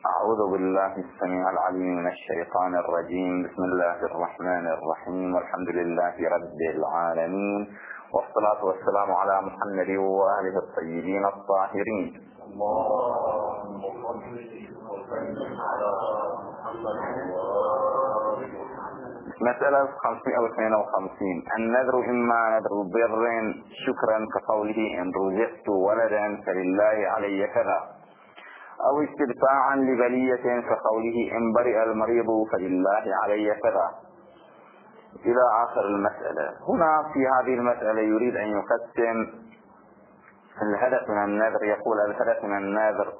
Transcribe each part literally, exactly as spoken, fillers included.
أعوذ بالله السميع العليم من الشيطان الرجيم. بسم الله الرحمن الرحيم، والحمد لله رب العالمين، والصلاة والسلام على محمد وآله الطيبين الطاهرين. اللهم صل وسلم على محمد. مسألة خمسمائة واثنين وخمسين. النذر إما نذر بر شكرا كقوله إن رزقت ولدا فلله علي كذا، أو استدفاعا لبلية كقوله إن برئ المريض فلله علي كذا، إلى آخر المسألة. هنا في هذه المسألة يريد أن يقسم الهدف من النذر. يقول الهدف من النذر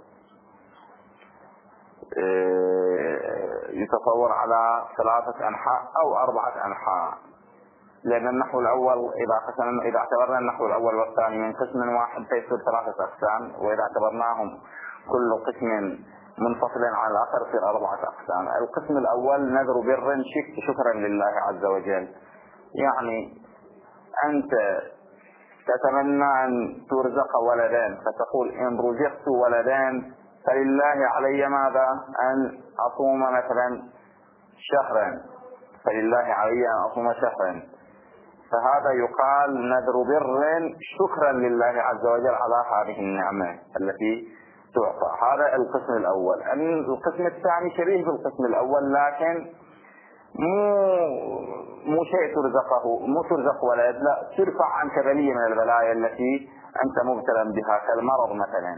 يتصور على ثلاثة أنحاء أو أربعة أنحاء، لأن النحو الأول إذا قسم إذا اعتبرنا النحو الأول والثاني من قسم واحد فيصير ثلاثة أقسام، وإذا اعتبرناهم كل قسم منفصل عن الآخر يصير أربعة أقسام. القسم الأول نذر بر شكرا لله عز وجل، يعني أنت تتمنى أن ترزق ولدان فتقول إن رزقت ولدان فلله علي ماذا؟ أن أصوم مثلا شهرا، فلله علي أن أصوم شهرا، فهذا يقال نذر بر شكرا لله عز وجل على هذه النعمة التي تعطى. هذا القسم الأول. القسم الثاني شبيه بالقسم الأول، لكن مو مو شيء ترزقه، مو ترزق ولد، لا، ترفع عنك بلية من البلايا التي أنت مبتلى بها كالمرض مثلا.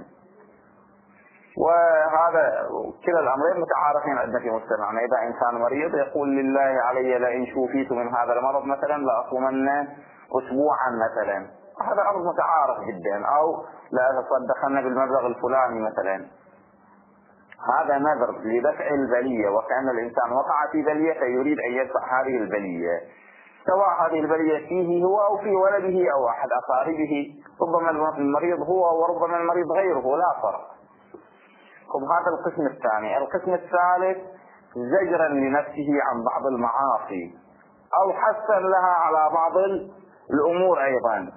وهذا كلا الأمرين متعارفين عندنا في مجتمعنا. إذا إنسان مريض يقول لله علي لئن شوفيت من هذا المرض مثلا لأصومن أسبوعا مثلا، هذا أمر متعارف جدا، أو لا أتصدقن بالمبلغ الفلاني مثلا. هذا نذر لدفع البلية، وكأن الإنسان وقع في بلية فيريد أن يدفع هذه البلية، سواء هذه البلية فيه هو أو في ولده أو أحد أقاربه. ربما المريض هو وربما المريض غيره، لا فرق. هذا القسم الثاني. القسم الثالث زجرا لنفسه عن بعض المعاصي، أو حثا لها على بعض الأمور أيضا.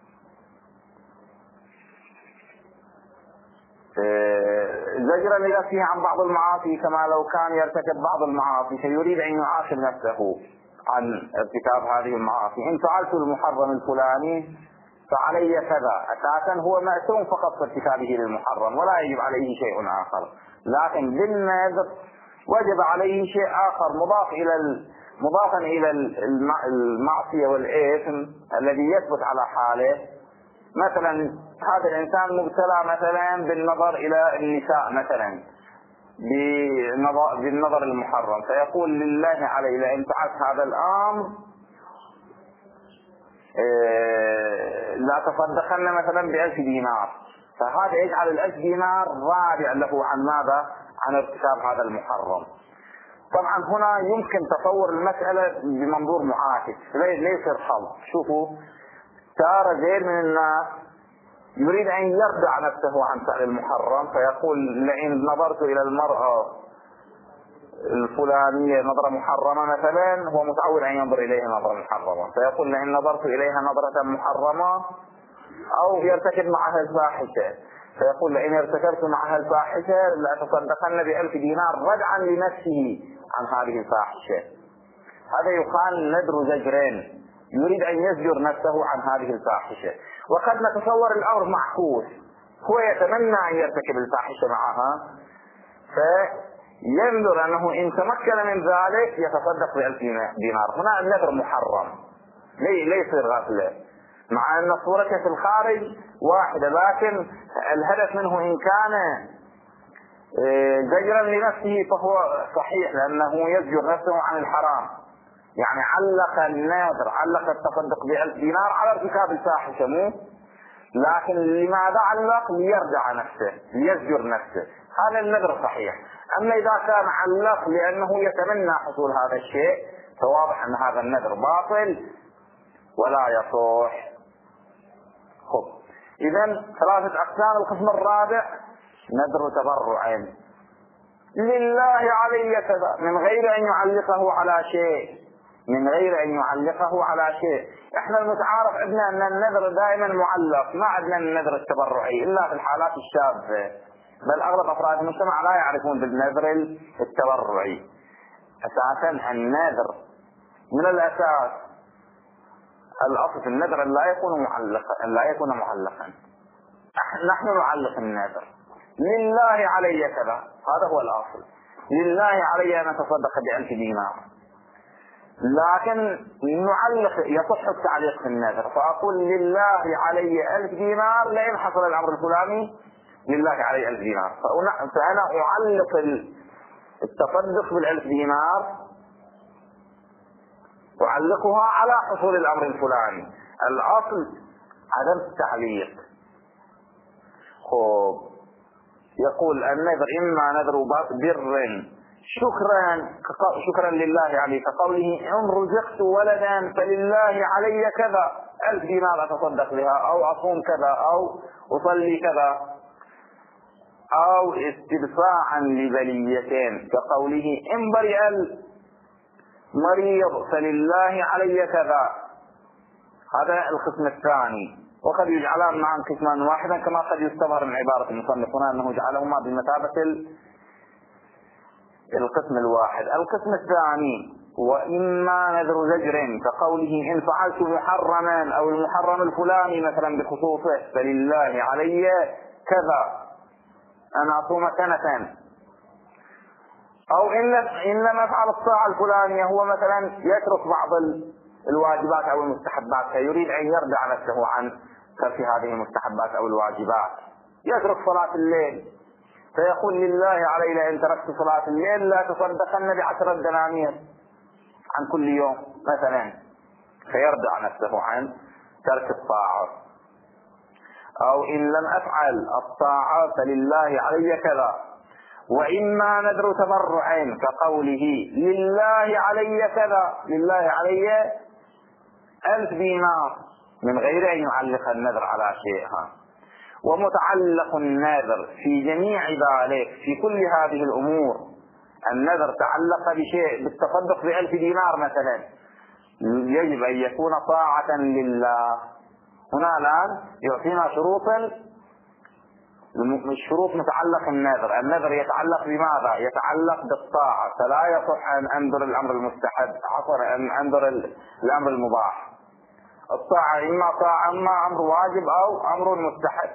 زجرا لنفسه عن بعض المعاصي، كما لو كان يرتكب بعض المعاصي فيريد أن يعاقب نفسه عن ارتكاب هذه المعاصي. إن فعلت المحرم الفلاني فعلي كذا، أساسا هو مأثوم فقط في ارتكابه للمحرم ولا يجب عليه شيء آخر، لكن بالنذر وجب عليه شيء آخر مضاف إلى مضافا إلى المعصية والإثم الذي يثبت على حاله. مثلا هذا الإنسان مبتلى مثلا بالنظر إلى النساء مثلا بالنظر المحرم، فيقول لله علي لئن فعلت هذا الأمر لا تصدقن مثلا بألف دينار، فهذا يجعل الألف دينار رادع له عن ماذا؟ عن ارتكاب هذا المحرم. طبعا هنا يمكن تصور المسألة بمنظور معاكس، ليس الخلط. شوفوا، ترى غير من الناس يريد أن يردع نفسه عن فعل المحرم، فيقول لئن نظرت إلى المرأة الفلانية نظرة محرمة مثلا، هو متعود أن ينظر إليها نظرة محرمة، فيقول لئن نظرت إليها نظرة محرمة، أو يرتكب معها الفاحشة، فيقول لئن ارتكبت معها الفاحشة لأتصدقن بألف دينار ردعا لنفسه عن هذه الفاحشة. هذا يقال نذر زجرين، يريد أن يزجر نفسه عن هذه الفاحشة. وقد نتصور الأمر معكوس، هو يتمنى أن يرتكب الفاحشة معها، فينذر أنه إن تمكن من ذلك يتصدق بألف دينار. هنا النذر محرم، ليس غفلة، مع أن صورته في الخارج واحدة، لكن الهدف منه إن كان زجرا لنفسه فهو صحيح، لأنه يزجر نفسه عن الحرام. يعني علق النذر، علق التصدق بألف دينار على ارتكاب الفاحشة، مو لكن لماذا علق؟ ليردع نفسه، ليزجر نفسه. هذا النذر صحيح. أما إذا كان علق لأنه يتمنى حصول هذا الشيء فواضح أن هذا النذر باطل ولا يصح. خب، إذن ثلاثة أقسام. القسم الرابع نذر تبرع لله علي كذا، من غير أن يعلقه على شيء، من غير أن يعلقه على شيء. احنا المتعارف عندنا أن النذر دائما معلق، ما عندنا النذر التبرعي إلا في الحالات الشاذة. بل أغلب أفراد المجتمع لا يعرفون بالنذر التبرعي. أساسا النذر من الأساس الأصل في النذر أن لا يكون معلقا، أن لا يكون معلقا. نحن نعلق النذر لله علي كذا، هذا هو الأصل، لله علي أن أتصدق بألف دينار، لكن نعلق يصح التعليق في النذر، فأقول لله علي ألف دينار لئن حصل الأمر الفلاني لله علي ألف دينار، فأنا أعلق التصدق بالألف دينار أعلقها على حصول الأمر الفلاني. الأصل عدم التعليق. خب يقول النذر إما نذر بر شكرا شكرا لله عليه كقوله إن رزقت ولدا فلله علي كذا، ألف دينار أتصدق بها، أو أصوم كذا، أو أصلي كذا، أو استبصاعا لبليتين كقوله إن برئ المريض فلله علي كذا. هذا القسم الثاني. وقد يجعلان معا قسما واحدا كما قد يستظهر من عبارة المصنف هنا أنه جعلهما بمثابة القسم الواحد. القسم الثاني وإما نذر زجر كقوله إن فعلت محرما أو المحرم الفلاني مثلا بخصوصه فلله علي كذا، أنا أصوم سنة، أو إن لم أفعل الطاعة الفلانية، هو مثلا يترك بعض الواجبات أو المستحبات فيريد أن يردع نفسه عن ترك هذه المستحبات أو الواجبات، يترك صلاة الليل فيقول لله علي لئن تركت صلاة الليل لا تصدقن بعشرة دنانير عن كل يوم مثلا، فيردع نفسه عن ترك الطاعة. أو إن لم أفعل الطاعة فلله علي كذا. وإما نذر تبرع كقوله لله علي كذا، لله علي ألف دينار من غير أن يعلق النذر على شيء. ومتعلق النذر في جميع ذلك في كل هذه الأمور، النذر تعلق بشيء بالتصدق بألف دينار مثلا، يجب أن يكون طاعة لله. هنا الآن يعطينا شروطا، الشروط متعلق النذر. النذر يتعلق بماذا؟ يتعلق بالطاعة، فلا يصح أن أنذر الأمر المستحب، عفوا أن أنذر الأمر المباح. الطاعة إما طاعة إما أمر واجب أو أمر مستحب،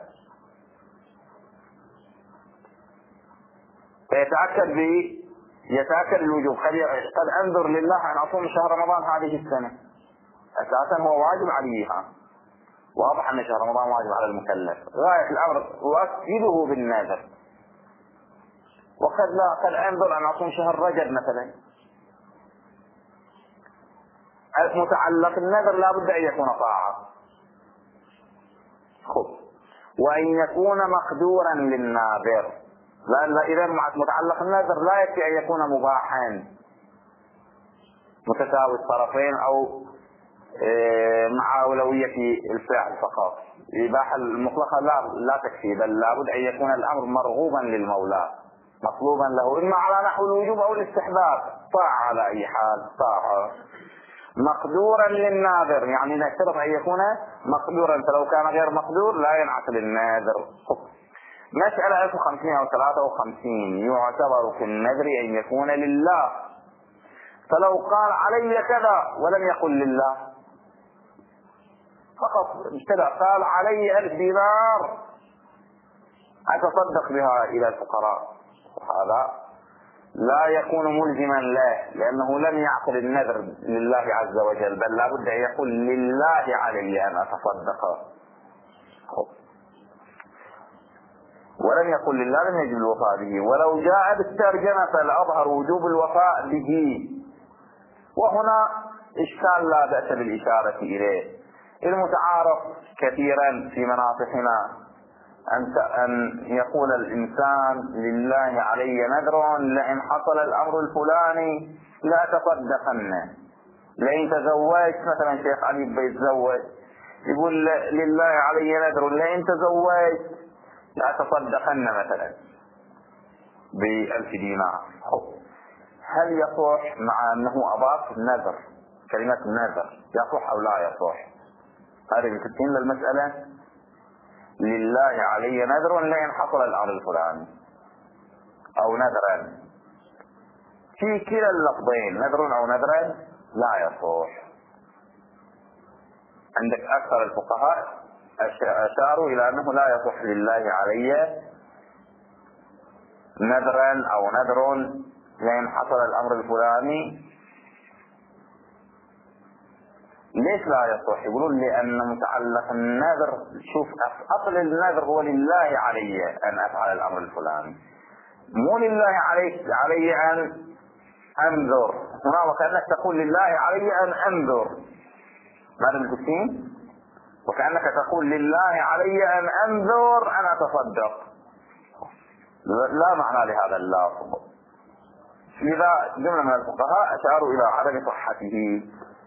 فيتأكد ب يتأكد الوجوب. قد أنذر لله أن أصوم شهر رمضان هذه السنة، أساسا هو واجب عليها، واضح أن شهر رمضان واجب على المكلف، غاية الأمر أؤكده بالنذر. وقد لا، قد أنذر أن أصوم شهر رجب مثلا. متعلق النذر لا بد أن يكون طاعة. خب وأن يكون مقدورا للناذر، لأن إذا متعلق النذر لا يكفي أن يكون مباحا متساوي الطرفين أو مع أولوية الفعل فقط. الإباحة المطلقة لا لا تكفي، بل لابد أن يكون الأمر مرغوبا للمولى مطلوبا له، إما على نحو الوجوب أو الاستحباب، طاعة على أي حال طاعة. مقدورا للناذر يعني نشترط أن يكون مقدورا، فلو كان غير مقدور لا ينعقد الناذر. مسألة ألف وخمسمائة وثلاثة وخمسين يعتبر في النذر أن يكون لله، فلو قال علي كذا ولم يقل لله فقط ابتدأ قال علي ألف دينار أتصدق بها إلى الفقراء، هذا لا يكون ملزما له، لأنه لم يعقد النذر لله عز وجل، بل لا بد أن يقول لله علي أن أتصدق، ولم يقل لله لم يجب الوفاء به. ولو جاء بالترجمة فالأظهر وجوب الوفاء به. وهنا إشكال لا بأس بالإشارة إليه. المتعارف كثيرا في مناطقنا أن يقول الإنسان لله علي نذر لئن حصل الأمر الفلاني لا تصدقن، لئن تزوجت مثلا شيخ علي بيتزوج يقول لله علي نذر لئن تزوجت لا تصدقن مثلا بألف دينار. هل يصح مع أنه أضاف النذر كلمة النذر، يصح أو لا يصح؟ هذه بتتين للمسألة لله علي نذر لئن حصل الأمر الفلاني. أو نذرا، في كلا اللفظين نذر أو نذرا لا يصح. عندك أكثر الفقهاء أشاروا إلى أنه لا يصح لله علي نذرا أو نذر لأن حصل الأمر الفلاني. ليش لا يصح؟ يقولون لأن متعلق النذر، شوف أصل النذر هو لله علي أن أفعل الأمر الفلاني، مو لله علي علي أن أنذر. هنا وكأنك تقول لله علي أن أنذر، ماذا بالتسين؟ وكأنك تقول لله علي أن أنذر أن أتصدق، لا معنى لهذا اللفظ. لذا جملة من الفقهاء أشاروا إلى عدم صحته.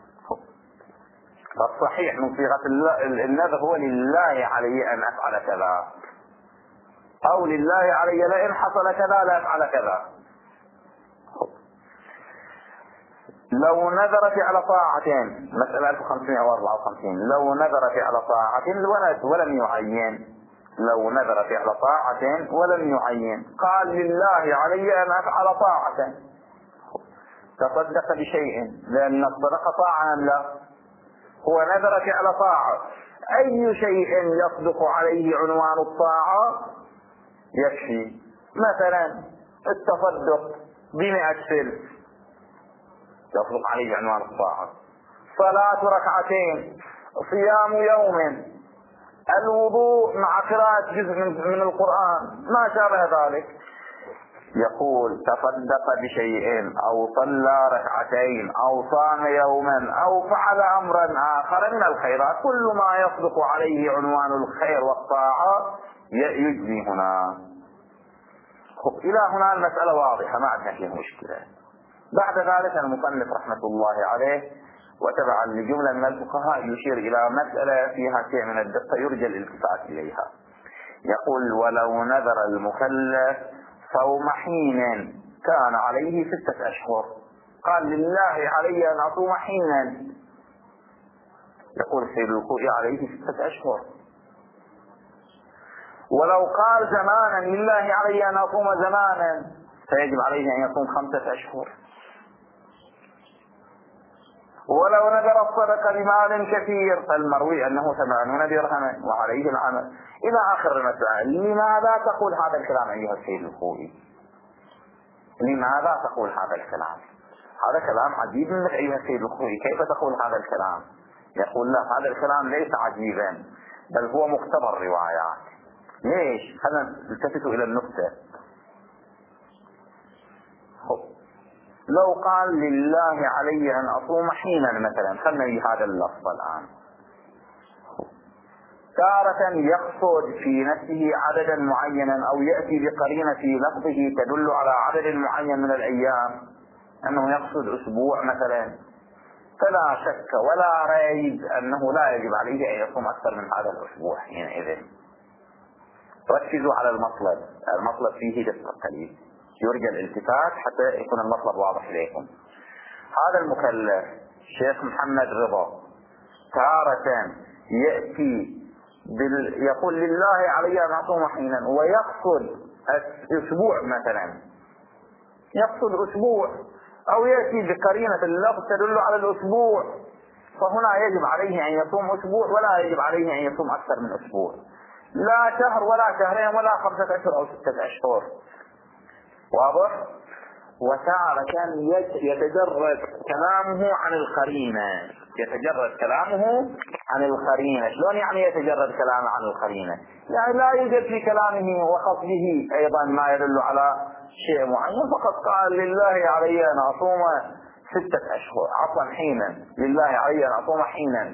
فالصحيح من صيغة النذر هو لله علي أن أفعل كذا، أو لله علي لئن حصل كذا لا أفعل كذا. لو نذر فعل طاعتين، مسألة ألف وخمسمائة وأربعة وخمسين، لو نذر فعل طاعة ولم يعين، لو نذر فعل طاعة ولم يعين، قال لله علي أن أفعل طاعة، تصدق بشيء لأن الصدقة طاعة أم لا؟ هو نذر فعل طاعة، أي شيء يصدق عليه عنوان الطاعة يكفي. مثلا التصدق بمئة سلف يصدق عليه عنوان الطاعة، صلاة ركعتين، صيام يوم، الوضوء مع قراءة جزء من القرآن، ما شابه ذلك. يقول تصدق بشيء أو صلى ركعتين أو صام يوما أو فعل أمرا آخر من الخيرات، كل ما يصدق عليه عنوان الخير والطاعة يجزي هنا. إلى هنا المسألة واضحة، ما عندنا فيها مشكلة. بعد ذلك المصنف رحمة الله عليه وتبعا لجملة من الفقهاء يشير إلى مسألة فيها شيء من الدقة يرجى الالتفات إليها. يقول ولو نذر المكلف صوم حين كان عليه ستة أشهر، قال لله علي أن أصوم حينا، يقول سيد الوقوع عليه ستة أشهر. ولو قال زمانا لله علي أن أصوم زمانا فيجب عليه أن يصوم خمسة أشهر. ولو نذر الصدقة بمال كثير فالمروي أنه ثمانون درهما وعليه العمل إلى آخر المسائل. لماذا تقول هذا الكلام أيها السيد الخوئي؟ لماذا تقول هذا الكلام؟ هذا كلام عجيب منك أيها السيد الخوئي، كيف تقول هذا الكلام؟ يقول لا، هذا الكلام ليس عجيبا بل هو مقتضى الروايات. ليش؟ خلينا نلتفتوا إلى النقطة. لو قال لله علي أن أصوم حينا مثلا، خلنا هذا اللفظ الآن، تارة يقصد في نفسه عددا معينا أو يأتي بقرينة في لفظه تدل على عدد معين من الأيام، أنه يقصد أسبوع مثلا، فلا شك ولا ريب أنه لا يجب عليه أن يصوم أكثر من هذا الأسبوع حينئذ. ركزوا على المطلب، المطلب فيه دقة قليل، يرجى الالتفات حتى يكون المطلب واضح إليكم. هذا المكلف شيخ محمد رضا تارة يأتي بال... يقول لله علي أن أصوم حينا ويقصد أسبوع مثلا، يقصد أسبوع أو يأتي بقرينة اللفظ تدل على الأسبوع، فهنا يجب عليه أن يصوم أسبوع ولا يجب عليه أن يصوم أكثر من أسبوع، لا شهر ولا شهرين ولا خمسة أشهر أو ستة أشهر. واضح؟ وتارة يتجرد كلامه عن القرينة، يتجرد كلامه عن القرينة. شلون يعني يتجرد كلامه عن القرينة؟ يعني لا يوجد في كلامه وخطبه أيضا ما يدل على شيء معين، فقط قال لله علي أن أصوم ستة أشهر عفوا حينا، لله علي أن أصوم حينا.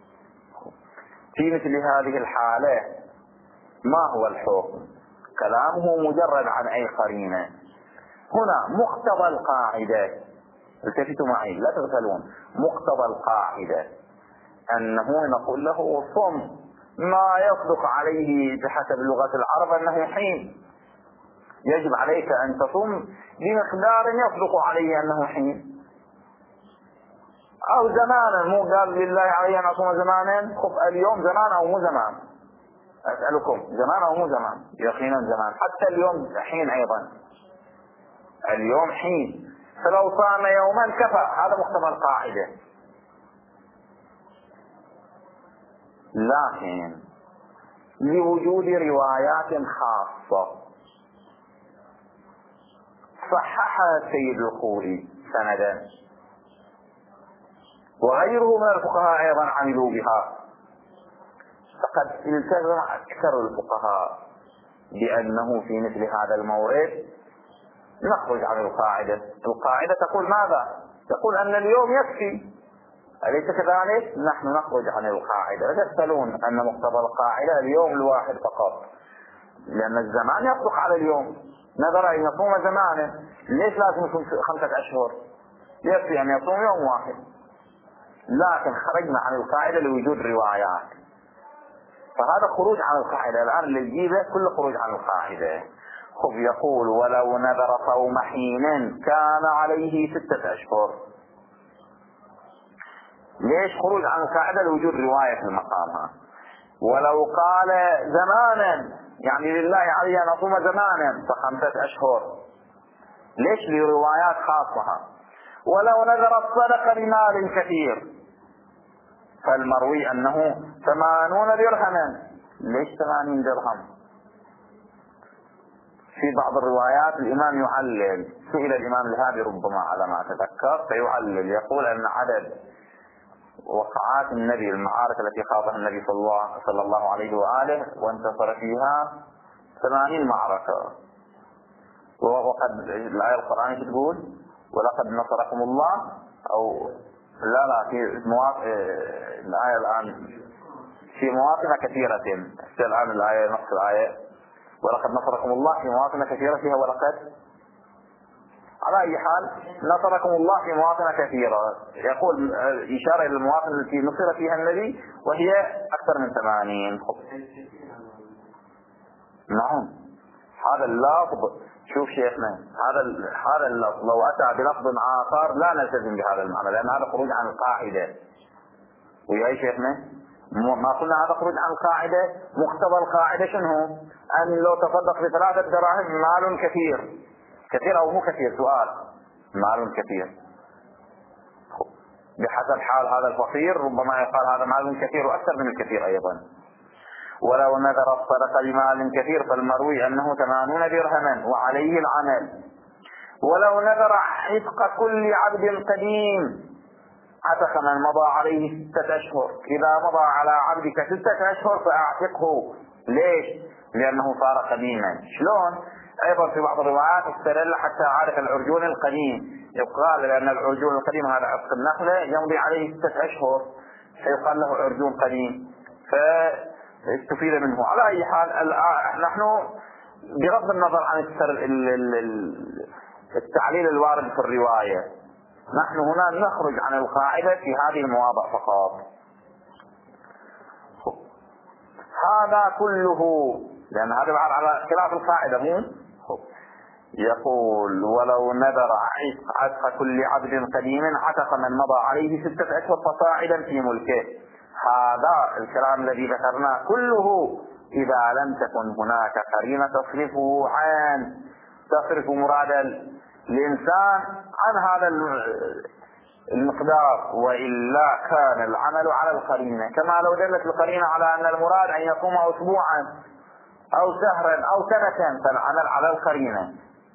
في مثل هذه الحالة ما هو الحكم؟ كلامه مجرد عن أي قرينة. هنا مقتضى القاعدة، التفتوا معي لا تغفلون، مقتضى القاعدة أنه نقول له صم ما يصدق عليه بحسب لغة العرب أنه حين، يجب عليك أن تصم بمقدار يصدق عليه أنه حين، أو زمانا، مو قال لله علي أن أصوم زمانا، خف اليوم زمان أو مو زمان، أسألكم زمان أو مو زمان؟ يقينا زمان، حتى اليوم حين أيضا. اليوم حين، فلو صام يوما كفى. هذا مقتضى القاعدة. لكن لوجود روايات خاصة صححها السيد الخوري سندا، وغيره من الفقهاء أيضا عملوا بها، فقد التزم أكثر الفقهاء بأنه في مثل هذا المورد نخرج عن القاعدة. القاعدة تقول ماذا؟ تقول أن اليوم يكفي، أليس كذلك؟ نحن نخرج عن القاعدة. تسألون أن مقتضى القاعدة اليوم الواحد فقط، لأن الزمان يصدق على اليوم. نظر أن يصوم زمانه، ليش لازم يصوم خمسة أشهر؟ يكفي أن يصوم يوم واحد. لكن خرجنا عن القاعدة لوجود روايات، فهذا خروج عن القاعدة. الآن اللي يجيبه كل خروج عن القاعدة. خب يقول ولو نذر صوم حين كان عليه ستة أشهر. ليش خروج عن القاعدة؟ لوجود رواية في المقامها. ولو قال زمانا، يعني لله علي أن أصوم زمانا فخمسة أشهر. ليش؟ لروايات خاصة. ولو نذر الصدقة بمال كثير، فالمروي أنه ثمانون درهما. ليش ثمانين درهم؟ في بعض الروايات الإمام يعلل، سئل الإمام الهادي ربما على ما أتذكر فيعلل، يقول أن عدد وقعات النبي، المعارك التي خاضها النبي صلى الله, صلى الله عليه وآله وانتصر فيها ثمانين معركة. وقد الآية القرآنية تقول ولقد نصركم الله، أو لا لا في مواقع الآية الآن في مواطن كثيرة، الآن الآية نص الآية ولقد نصركم الله في مواطن كثيرة فيها ولقد. على أي حال نصركم الله في مواطن كثيرة، يقول إشارة إلى المواطن التي نصر فيها النبي وهي أكثر من ثمانين. نعم هذا اللفظ، شوف شيخنا، هذا هذا اللفظ لو أتى بلفظ آخر لا نلتزم بهذا المعنى، لأن هذا خروج عن القاعدة. ويا شيخنا ما قلنا هذا خروج عن القاعدة. مقتضى القاعدة شنو؟ أن لو تصدق بثلاثة دراهم مال كثير. كثير أو مو كثير؟ سؤال. مال كثير بحسب حال هذا الفقير، ربما يقال هذا مال كثير وأكثر من الكثير أيضا. ولو نذر الصدقة بمال كثير فالمروي أنه ثمانون درهما وعليه العمل. ولو نذر عتق كل عبد قديم عتق من مضى عليه ستة أشهر. إذا مضى على عبدك ستة أشهر فأعتقه. ليش؟ لأنه صار قديما. شلون؟ أيضا في بعض الروايات استدل حتى عارف العرجون القديم، يقال لأن العرجون القديم هذا عتق النخلة يمضي عليه ستة أشهر فيقال له عرجون قديم، فاستفيد منه. على أي حال نحن بغض النظر عن التعليل الوارد في الرواية، نحن هنا نخرج عن القاعدة في هذه المواضع فقط. هذا كله لأن هذا بعد على خلاف القاعدة. مو يقول ولو نذر عتق كل عبد قديم عتق من مضى عليه ستة أشهر فصاعدا في ملكه. هذا الكلام الذي ذكرناه كله إذا لم تكن هناك قرينة تصرفه عن تصرف مراد الإنسان عن هذا المقدار، وإلا كان العمل على القرينة، كما لو دلت القرينة على أن المراد أن يقوم أسبوعا أو شهرا أو سنة فالعمل على القرينة.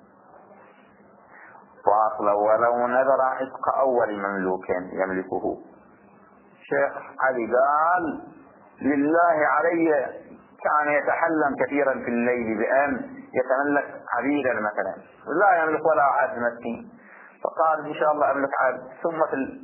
فأصلا ولو نذر عتق أول مملوك يملكه. شيخ علي قال لله علي كان يتحلم كثيرا في الليل بأن يتملك عبيدا مثلا، لا يملك ولا عبد مسكين، فقال إن شاء الله أملك عبد. ثم في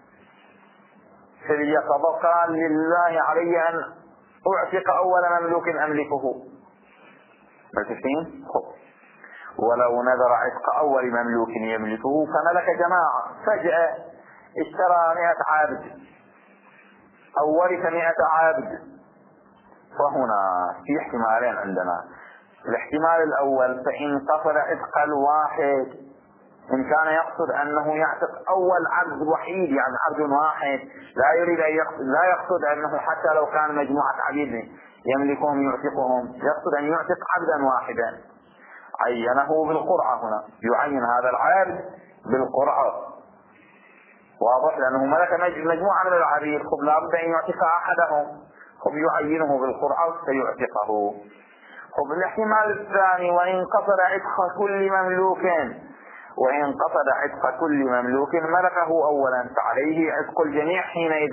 في اليقظة قال لله علي أن أعتق أول مملوك أملكه. ملكتين. ولو نذر عتق أول مملوك يملكه فملك جماعة، فجأة اشترى مئة عبد أو ورث مئة عبد. فهنا في احتمالين عندنا. الاحتمال الأول فإن قصد عتق الواحد، إن كان يقصد أنه يعتق أول عبد وحيد يعني عبد واحد، لا يريد أن يقصد لا يقصد أنه حتى لو كان مجموعة عبيد يملكهم يعتقهم، يقصد أن يعتق عبدا واحدا. عينه بالقرعة، هنا يعين هذا العبد بالقرعة، واضح، لأنه ملك مجموعة من العبيد، خب لابد أن يعتق أحدهم، خب يعينه بالقرعة سيعتقه. خب الاحتمال الثاني، وإن قصد عتق كل مملوك وإن قصد عتق كل مملوك ملكه أولا فعليه عتق الجميع حينئذ.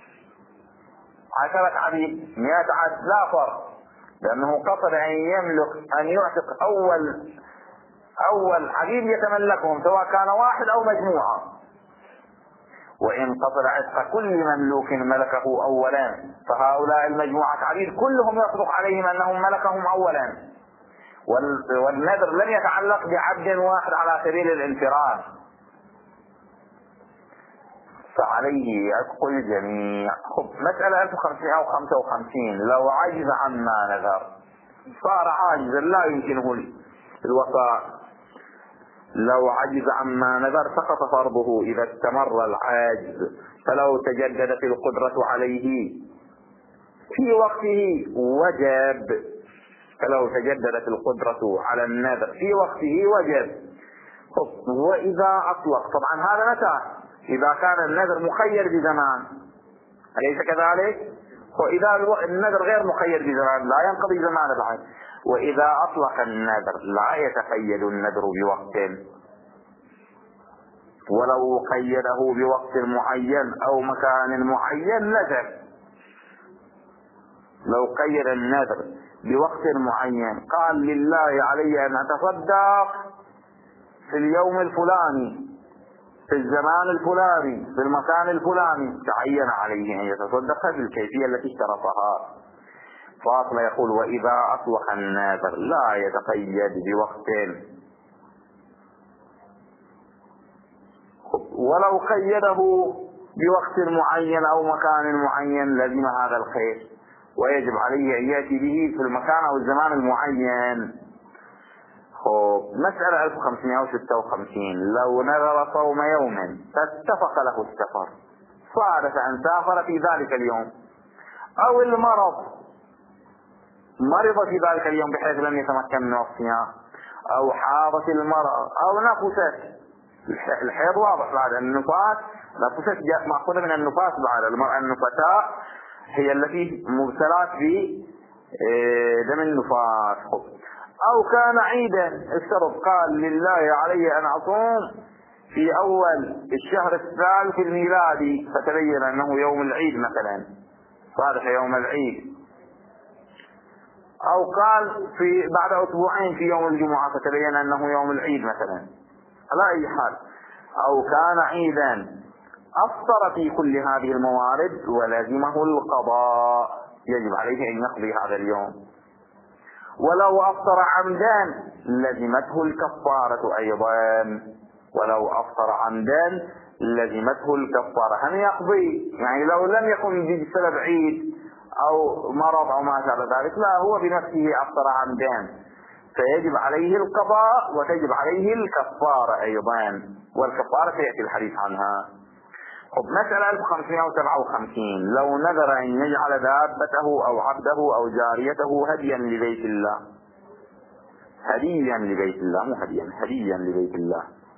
عشرة عبيد مئة عبد لا فرق، لأنه قصد أن يملك أن يعتق أول أول عبيد يتملكهم سواء كان واحد أو مجموعة. وإن قصد عتق كل مملوك ملكه أولا فهؤلاء المجموعة عبيد كلهم يصدق عليهم أنهم ملكهم أولا، والنذر لم يتعلق بعبد واحد على سبيل الانفراد، فعليه عتق الجميع. خب مسألة ألف وخمسمائة وخمسة وخمسين، لو عجز عما نذر، صار عاجزا لا يمكنه الوفاء، لو عجز عما نذر سقط فرضه إذا استمر العاجز، فلو تجددت القدرة عليه في وقته وجب، فلو تجددت القدرة على النذر في وقته وجب. وإذا أطلق، طبعا هذا متى؟ إذا كان النذر مخير بزمان، أليس كذلك؟ وإذا النذر غير مخير بزمان لا ينقضي زمان بعد. وإذا أطلق النذر لا يتقيد النذر بوقت، ولو قيده بوقت معين أو مكان معين لزم. لو قيد النذر بوقت معين، قال لله علي أن أتصدق في اليوم الفلاني في الزمان الفلاني في المكان الفلاني، تعين عليه أن يتصدق بالكيفية التي اشترطها. فاصل يقول وإذا أطلق النذر لا يتقيد بوقت، ولو قيده بوقت معين أو مكان معين لزم هذا الخير، ويجب عليه أن يأتي به في المكان أو الزمان المعين. مسألة ألف وخمسمائة وستة وخمسين، لو نذر صوم يوم فاتفق له السفر، صادف أن سافر في ذلك اليوم، أو المرض، مرض في ذلك اليوم بحيث لم يتمكن من الصيام، أو حاضت المرأة، أو نفست. الحيض واضح بعد النفاس، نفست جاءت مأخوذة من النفاس، بعد المرأة النفساء هي التي مبتلات بدم النفاس. أو كان عيدا، الشرط قال لله علي أن أصوم في أول الشهر الثالث الميلادي، فتبين أنه يوم العيد مثلا، صادف يوم العيد. أو قال في بعد أسبوعين في يوم الجمعة، فتبين أنه يوم العيد مثلا، على أي حال. أو كان عيدا أفطر في كل هذه الموارد ولازمه القضاء، يجب عليه أن يقضي هذا اليوم. ولو أفطر عمدا لزمته الكفارة أيضا، ولو أفطر عمدا لزمته الكفارة. هم يقضي، يعني لو لم يكن بسبب عيد أو مرض أو ما شابه ذلك، لا، هو بنفسه أفطر عمدا، فيجب عليه القضاء وتجب عليه الكفارة أيضا، والكفارة سيأتي الحديث عنها. خب مسألة ألف وخمسمائة وسبعة وخمسين، لو نذر أن يجعل دابته أو عبده أو جاريته هديا لبيت الله، هديا لبيت الله، مو هديا، هديا لبيت الله،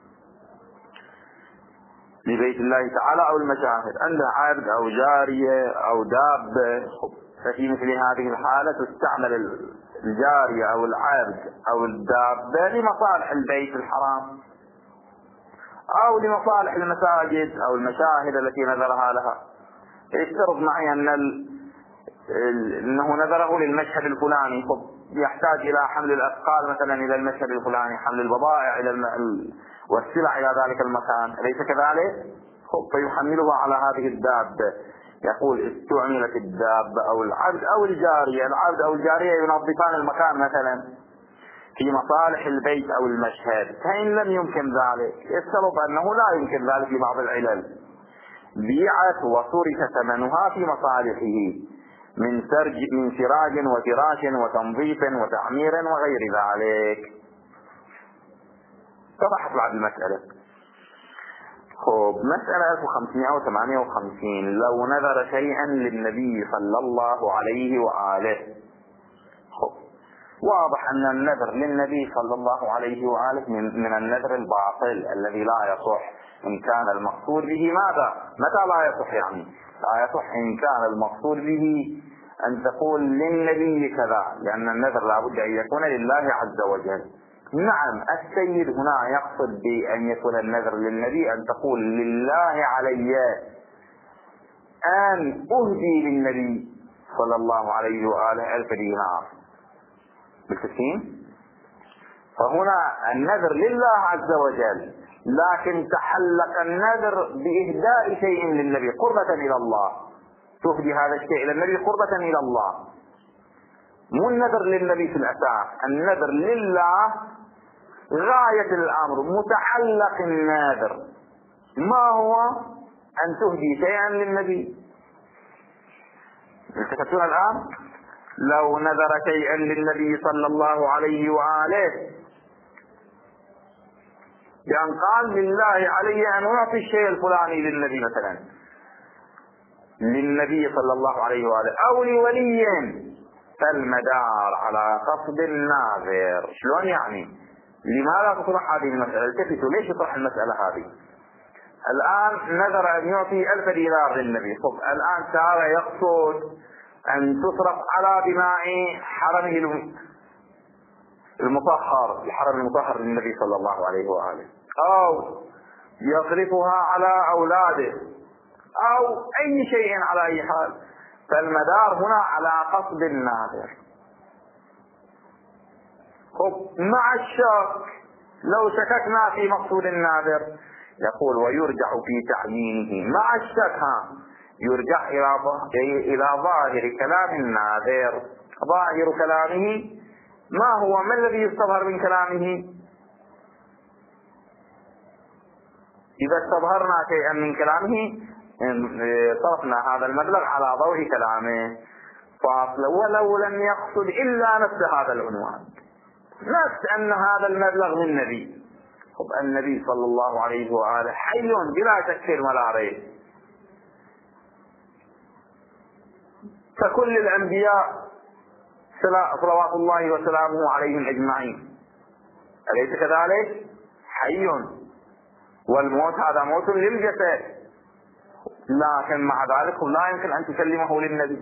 لبيت الله تعالى أو المشاهد، عنده عبد أو جارية أو دابة، ففي مثل هذه الحالة تستعمل الجارية أو العبد أو الدابة لمصالح البيت الحرام، أو لمصالح المساجد أو المشاهد التي نذرها لها. يفترض معي أن ال... أنه نذره للمشهد الفلاني، يحتاج إلى حمل الأثقال مثلا إلى المشهد الفلاني، حمل البضائع إلى الم... والسلع إلى ذلك المكان، أليس كذلك؟ فيحملها على هذه الدابة. يقول استعملت الدابة أو العبد أو الجارية، العبد أو الجارية ينظفان المكان مثلا في مصالح البيت أو المشهد، فإن لم يمكن ذلك، يفترض أنه لا يمكن ذلك لبعض العلل، بيعت وصرف ثمنها في مصالحه من سرج من سراج وفراش وتنظيف وتعمير وغير ذلك. اتضحت بعد المسألة. خب مسألة ألف وخمسمائة وثمانية وخمسين، لو نذر شيئا للنبي صلى الله عليه وآله، خب واضح أن النذر للنبي صلى الله عليه وآله من, من النذر الباطل الذي لا يصح إن كان المقصود به ماذا؟ متى لا يصح؟ يعني لا يصح إن كان المقصود به أن تقول للنبي كذا، لأن النذر لا بد أن يكون لله عز وجل. نعم السيد هنا يقصد بأن يكون النذر للنبي أن تقول لله علي أن أهدي للنبي صلى الله عليه وآله ألف دينار بالتسليم. فهنا النذر لله عز وجل، لكن تحلق النذر بإهداء شيء للنبي قربة إلى الله، تهدي هذا الشيء إلى النبي قربة إلى الله، مو النذر للنبي في الأساس. النذر لله غاية الأمر، متحلق النذر ما هو؟ أن تهدي شيئا للنبي. التفتون الآن؟ لو نذر شيئا للنبي صلى الله عليه وآله بأن قال لله علي أن أعطي الشيء الفلاني للنبي مثلا، للنبي صلى الله عليه وآله أو لولي، فالمدار على قصد الناذر. شلون يعني؟ لماذا تطرح هذه المسألة؟ التفتوا ليش يطرح المسألة هذه؟ الآن نذر أن يعطي ألف دينار للنبي، طب الآن تعالى يقصد أن تصرف على بناء حرمه المطهر، الحرم المطهر للنبي صلى الله عليه وآله، أو يصرفها على أولاده أو أي شيء على أي حال، فالمدار هنا على قصد الناذر. خب مع الشك، لو شككنا في مقصود الناذر يقول ويرجع في تعيينه مع الشك، ها يرجع إلى ظاهر كلام الناذر. ظاهر كلامه ما هو؟ ما الذي يستظهر من كلامه؟ إذا استظهرنا شيئا من كلامه صرفنا هذا المبلغ على ضوء كلامه فاصل، ولو لم يقصد إلا نفس هذا العنوان، نفس أن هذا المبلغ للنبي. طب النبي صلى الله عليه وآله حي بلا شك ولا ريب، فكل الأنبياء صلوات الله وسلامه عليهم أجمعين، أليس كذلك؟ حي، والموت هذا موت للجسد، لكن مع ذلك لا يمكن أن تسلمه للنبي.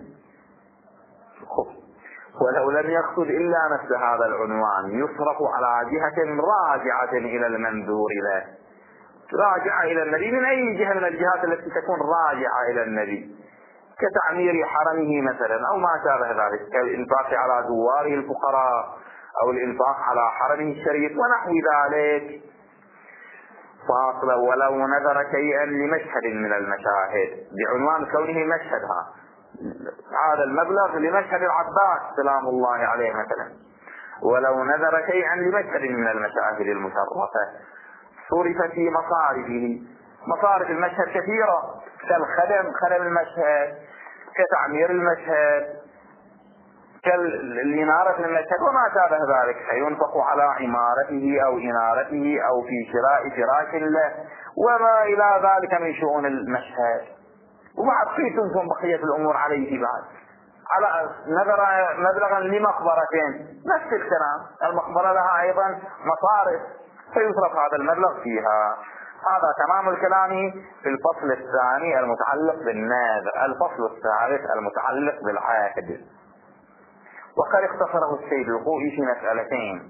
ولو لم يقصد إلا نفس هذا العنوان يصرف على جهة راجعة إلى المنذور له، راجعة إلى النبي من أي جهة من الجهات التي تكون راجعة إلى النبي، كتعمير حرمه مثلا أو ما شابه ذلك، كالإنفاق على دواره الفقراء أو الإنفاق على حرمه الشريف ونحو ذلك. فاصل ولو نذر شيئا لمشهد من المشاهد بعنوان كونه مشهدها، هذا المبلغ لمشهد العباس سلام الله عليه مثلا، ولو نذر شيئا لمشهد من المشاهد المشرفة صرف في مصارفه. مصارف المشهد كثيرة، كالخدم، خدم المشهد، كتعمير المشهد، كالإنارة المشهد وما شابه ذلك، فينفق على عمارته أو إنارته أو في شراء فراش له وما إلى ذلك من شؤون المشهد. وبعد في تنظم بقية الأمور عليه بعد على نذر مبلغا لمقبرتين، نفس الكلام، المقبرة لها أيضا مصارف فيصرف هذا المبلغ فيها. هذا تمام الكلام في الفصل الثاني المتعلق بالنذر. الفصل الثالث المتعلق بالعهد، وقد اختصره السيد الخوئي في مسألتين،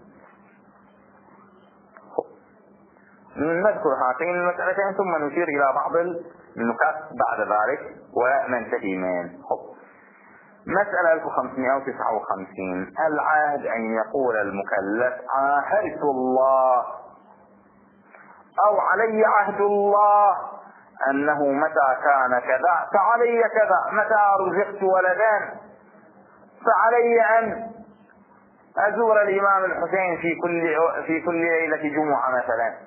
نذكر هاتين المسألتين ثم نشير إلى بعض النكات بعد ذلك وننتهي منه. مسألة ألف وخمسمائة وتسعة وخمسين، العهد أن يقول المكلف عاهدت الله أو علي عهد الله أنه متى كان كذا فعلي كذا، متى رزقت ولدا فعلي أن أزور الإمام الحسين في كل في كل ليلة جمعة مثلا.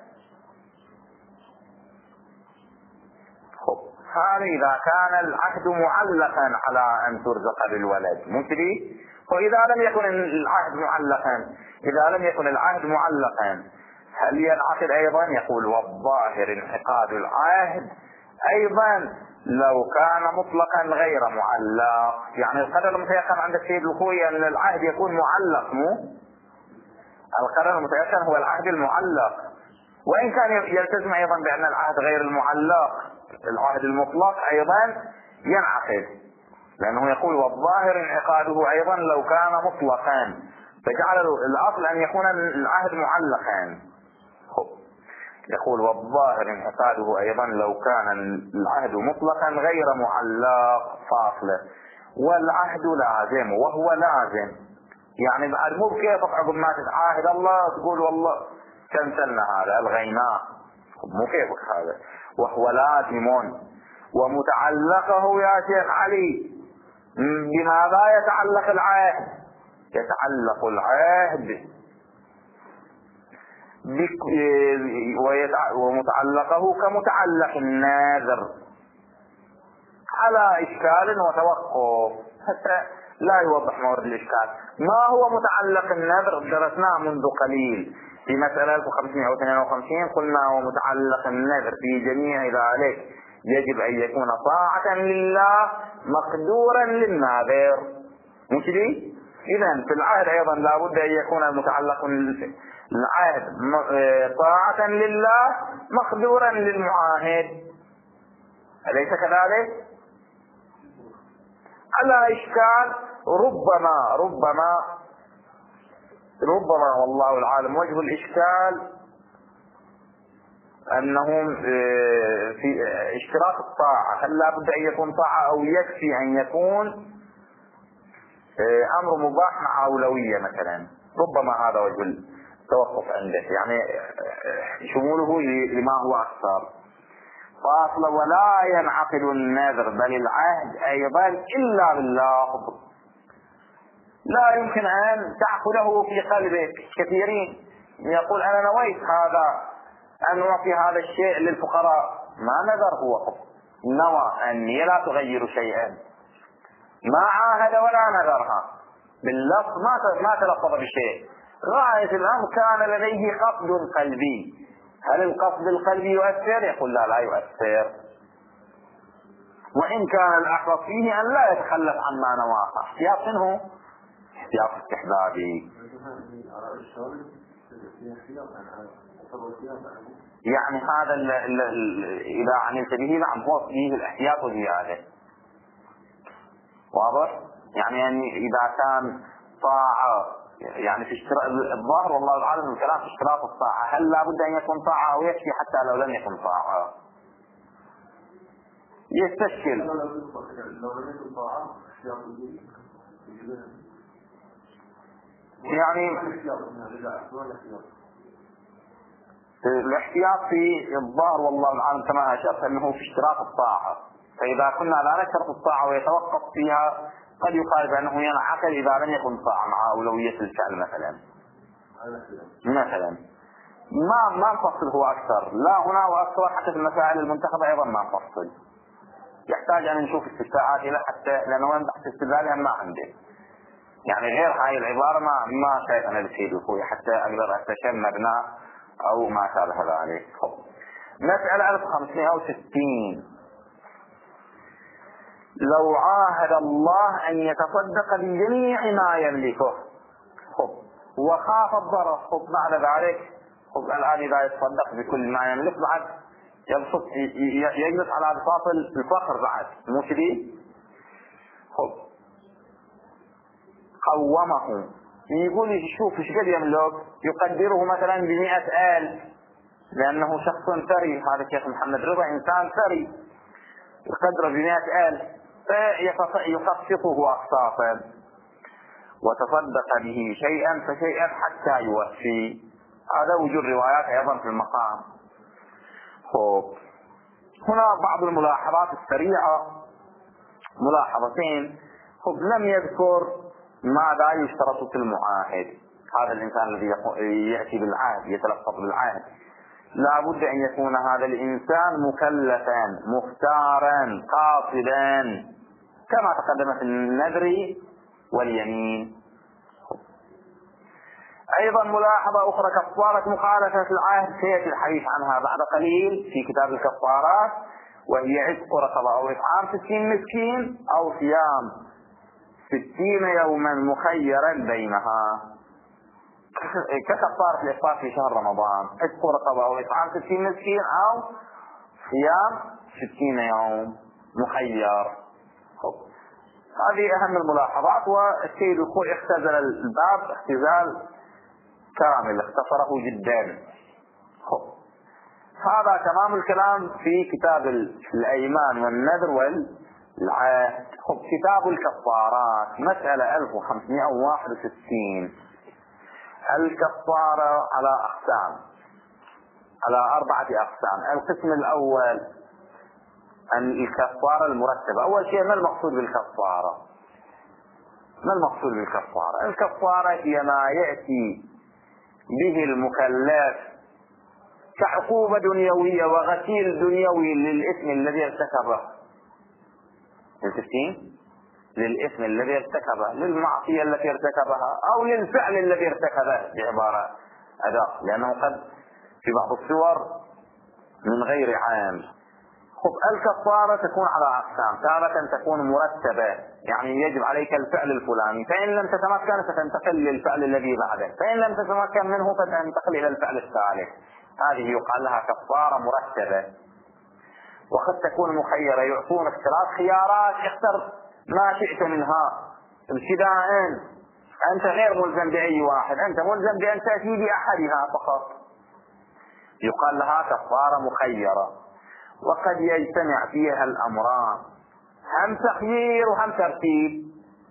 هذا إذا كان العهد معلقا على أن ترزق بالولد ممكن. وإذا لم يكن العهد معلقا، إذا لم يكن العهد معلقا هل ينعقد أيضا؟ يقول والظاهر انعقاد العهد أيضا لو كان مطلقا غير معلق. يعني القدر المتيقن عند السيد الخوي أن العهد يكون معلق، مو القدر المتيقن هو العهد المعلق، وإن كان يلتزم أيضا بأن العهد غير المعلق العهد المطلق أيضا ينعقد، لأنه يقول والظاهر انعقاده أيضا لو كان مطلقا، فجعل الأصل أن يكون العهد معلقا. يقول والظاهر انعقاده أيضا لو كان العهد مطلقا غير معلق فاصلة، والعهد لازم وهو لازم. يعني بعد مو بكيفك عقب ما تتعاهد الله تقول والله كنسلنا هذا الغيناه، مو كيفك هذا، وهو لازم. ومتعلقه يا شيخ علي بماذا يتعلق العهد؟ يتعلق العهد ومتعلقه كمتعلق الناذر على إشكال وتوقف حتى لا يوضح مورد الإشكال. ما هو متعلق النذر؟ درسناه منذ قليل في مسألة ألف وخمسمائة واثنين وخمسين، قلنا هو متعلق النذر في جميع ذلك يجب أن يكون طاعة لله مقدورا للناذر، مش لي؟ إذن في العهد أيضا لابد أن يكون المتعلق العهد طاعة لله مقدورا للمعاهد، أليس كذلك؟ على إشكال ربما ربما ربما والله العالم وجه الإشكال أنهم في اشتراط الطاعة، هل لابد أن يكون طاعة أو يكفي أن يكون أمر مباح مع أولوية مثلا؟ ربما هذا وجه التوقف عنده، يعني شموله لما هو أكثر فاصل. ولا ينعقد النذر بل العهد أيضا إلا باللفظ، لا يمكن أن تعقده في قلبك. كثيرين يقول أنا نويت هذا أن أعطي هذا الشيء للفقراء، ما نذر، هو نوى أني لا تغير شيئا، ما عاهد ولا نذرها باللفظ، ما ما تلفظ بشيء. غاية الأمر كان لديه قصد قلبي، هل القصد القلبي يؤثر؟ يقول لا لا يؤثر، وإن كان الأحوط فيه أن لا يتخلف عما نواه. احتياط منه احتياط استحبابي، يعني هذا ال ال ال إذا عملت به نعم هو فيه الاحتياط زيادة، واضح؟ يعني, يعني إذا كان طاعة يعني في اشتراط الظاهر والله العالم الكلام في اشتراط الطاعة، هل لابد أن يكون طاعة أو يكفي حتى لو لم يكن طاعة؟ يستشكل يعني الاحتياط في الظاهر والله العالم كما أشرت أنه في اشتراط الطاعة، فإذا كنا لا نشترط الطاعة ويتوقف فيها قد يقال بأنه ينعقد إذا لم يكن طاعة مع أولوية الفعل مثلا. مثلا ما ما نفصل هو أكثر، لا هنا وأكثر حتى في المسائل المنتخبة أيضا ما نفصل، يحتاج أن نشوف استثناءات له حتى لأنه من تحت استدلالها ما عنده، يعني غير هاي العبارة ما ما شايف أنا بسيد الخوي حتى أقدر أستشم مبنى أو ما شابه ذلك. مسألة ألف وخمسمائة وستين، لو عاهد الله أن يتصدق بجميع ما يملكه خب وخاف الضرر، خب بعد ذلك خب الآن إذا يتصدق بكل ما يملك بعد يبسط يجلس على بساط الفخر بعد مو كذي. خب قومه يقول شوف ايش قد يملك، يقدره مثلا بمئة ألف لأنه شخص ثري، هذا الشيخ محمد رضا إنسان ثري يقدر بمئة ألف فيخصصه أقساطا وتصدق به شيئا فشيئا حتى يوفي. هذا وجود روايات أيضا في المقام. خب هنا بعض الملاحظات السريعة، ملاحظتين. خب لم يذكر ماذا يشترط في المعاهد، هذا الإنسان الذي يأتي بالعهد يتلفظ بالعهد لا بد أن يكون هذا الإنسان مكلفا مختارا قاصدا كما تقدم في النذر واليمين. أيضا ملاحظة أخرى كفارة مخالفة العهد سيأتي الحديث عنها بعد قليل في كتاب الكفارات، وهي عتق رقبة أو إطعام ستين مسكين أو صيام ستين يوما مخيرا بينها ككفارة الإفطار في شهر رمضان، عتق رقبة أو إطعام ستين مسكين أو صيام ستين يوم مخير. هذه أهم الملاحظات. والسيد الخوئي اختزل الباب اختزال كامل، اختصره جدا. هذا تمام الكلام في كتاب الأيمان والنذر والعهد. كتاب الكفارات مسألة ألف وخمسمائة وواحد وستين. الكفارة على أقسام، على أربعة أقسام. القسم الأول أن الكفارة المرتبة. أول شيء ما المقصود بالكفارة؟ ما المقصود بالكفارة؟ الكفارة هي ما يأتي به المكلف كعقوبة دنيوية وغسيل دنيوي للإثم الذي ارتكبه. التسكين للإثم الذي ارتكبه، للمعصية التي ارتكبها، أو للفعل الذي ارتكبه بعبارة أدق، لأنه قد في بعض الصور من غير عام. خب الكفارة تكون على أقسام. تارة تكون مرتبة، يعني يجب عليك الفعل الفلاني، فإن لم تتمكن فتنتقل للفعل الذي بعده، فإن لم تتمكن منه فتنتقل إلى الفعل الثالث. هذه يقال لها كفارة مرتبة. وقد تكون مخيرة، يعطونك ثلاث خيارات اختر ما شئت منها ابتداء. أنت غير ملزم بأي واحد، أنت ملزم بأن تأتي بأحدها فقط. يقال لها كفارة مخيرة. وقد يجتمع فيها الأمران، هم تخيير وهم ترتيب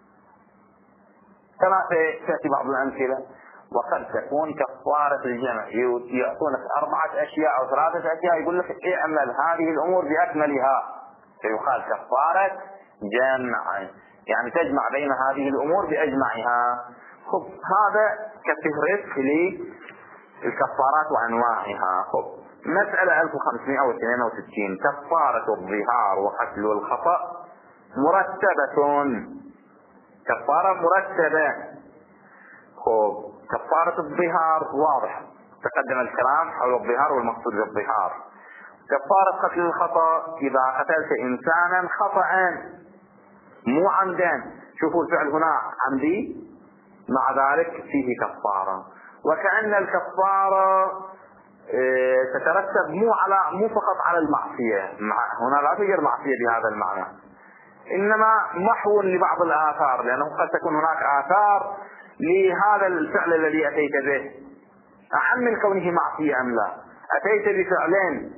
كما تأتي بعض الأمثلة. وقد تكون كفارة الجمع، يعطونك أربعة أشياء أو ثلاثة أشياء، يقول لك اعمل هذه الأمور بأكملها، فيقال كفارة جمع، يعني تجمع بين هذه الأمور بأجمعها. خب هذا كفهرس للكفارات وأنواعها. خب مسألة ألف وخمسمائة واثنين وستين. كفارة الظهار وقتل الخطأ مرتبة. كفارة مرتبة. خب كفارة الظهار واضح، تقدم الكلام حول الظهار والمقصود بالظهار. كفارة قتل الخطأ، إذا قتلت إنسانا خطأ مو عمدا، شوفوا الفعل هنا عمدي، مع ذلك فيه كفارة. وكأن الكفارة تترتب مو على مو فقط على المعصية، هنا لا توجد معصية بهذا المعنى، إنما محو لبعض الآثار، لأنه قد تكون هناك آثار لهذا الفعل الذي أتيت به، أعم من كونه معصية أم لا. أتيت بفعلين